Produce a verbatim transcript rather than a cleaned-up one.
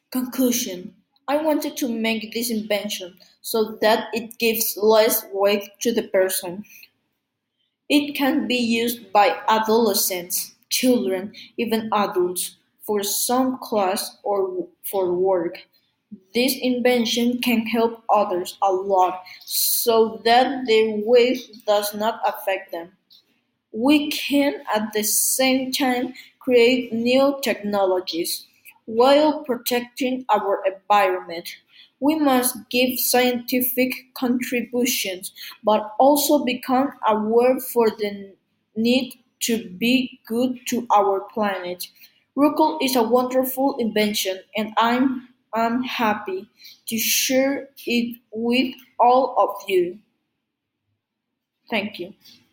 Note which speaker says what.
Speaker 1: Conclusion: I wanted to make this invention so that it gives less weight to the person. It can be used by adolescents, children, even adults, for some class or for work. This invention can help others a lot so that their weight does not affect them. We can at the same time create new technologies while protecting our environment. We must give scientific contributions but also become aware for the need to be good to our planet. Ruckle is a wonderful invention and I'm I'm happy to share it with all of you. Thank you.